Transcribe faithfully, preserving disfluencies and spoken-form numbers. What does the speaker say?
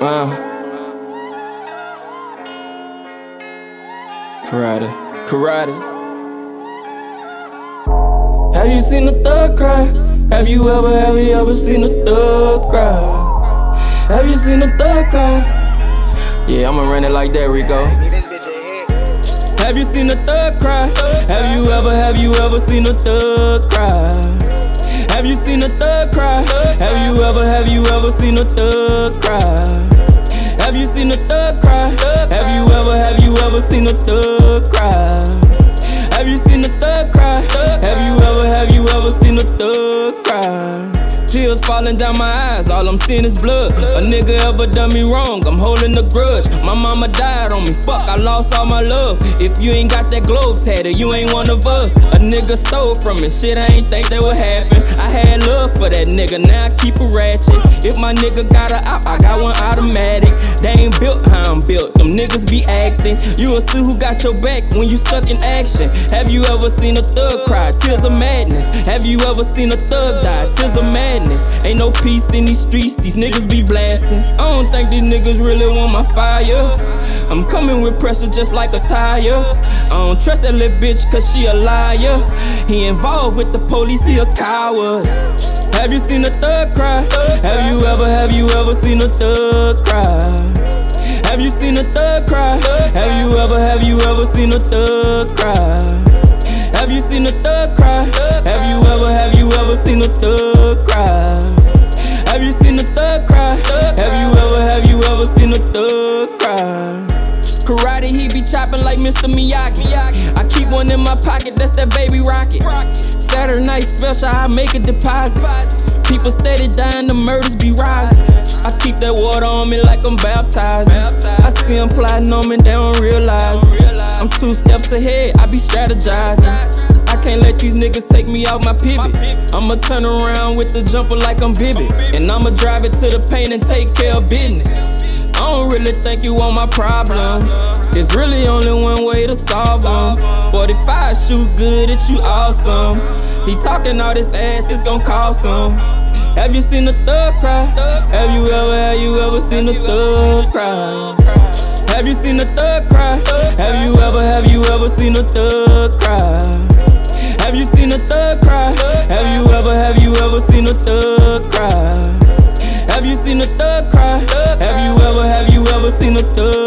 Wow. Karate, karate. Have you seen a thug cry? Have you ever, have you ever seen a thug cry? Have you seen a thug cry? Yeah, I'ma run it like that, Rico. Have you seen a thug cry? Have you ever, have you ever seen a thug cry? Have you seen a thug cry? Have you ever, have you ever seen a thug cry? Have you seen a thug cry? Have you ever, have you ever seen a thug cry? Have you seen a thug cry? Have you ever, have you ever seen a thug cry? Tears falling down my eyes, all I'm seeing is blood. A nigga ever done me wrong, I'm holding a grudge. My mama died on me, fuck, I lost all my love. If you ain't got that globe tatted, you ain't one of us. A nigga stole from me, shit I ain't think that would happen. I had love for that nigga, now I keep a ratchet. If my nigga got a op, I got one automatic. They ain't built how I'm built, them niggas be acting. You will see who got your back when you stuck in action. Have you ever seen a thug cry? Tears of madness. Have you ever seen a thug die? Tears of madness. Ain't no peace in these streets, these niggas be blasting. I don't think these niggas really want my fire. I'm coming with pressure just like a tire. I don't trust that little bitch cause she a liar. He involved with the police, he a coward. Have you seen a thug cry? Have you ever, have you ever seen a thug cry? Have you seen a thug cry? Have you ever, have you ever seen a thug cry? Have you seen a thug cry? Have you ever, have you ever seen a thug cry? Have you seen a thug cry? Have you ever, have you ever seen a thug cry? Karate, he be chopping like Mister Miyagi. I keep one in my pocket, that's that baby rocket. Saturday night special, I make a deposit. People steady dying, the murders be rising. I keep that water on me like I'm baptized. I see them plotting on me, they don't realize. I'm two steps ahead, I be strategizing. I can't let these niggas take me out my pivot. I'ma turn around with the jumper like I'm Vivid. And I'ma drive it to the paint and take care of business. I don't really think you want my problems. There's really only one way to solve them. forty-five shoot good, it's you awesome. He talking all this ass, it's gon' cost him. Have you seen a thug cry? Have you ever, have you ever seen a thug cry? Have you seen a thug cry? Have you ever, have you ever seen a thug cry? Have you seen a thug cry? Have you ever, have you ever seen a thug cry? Have you seen a thug cry? Have you ever, have you ever seen a thug